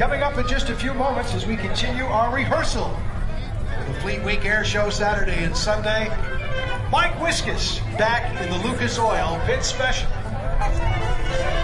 Coming up in just a few moments as we continue our rehearsal for the Fleet Week Air Show Saturday and Sunday, Mike Wiskus back in the Lucas Oil Pit Special.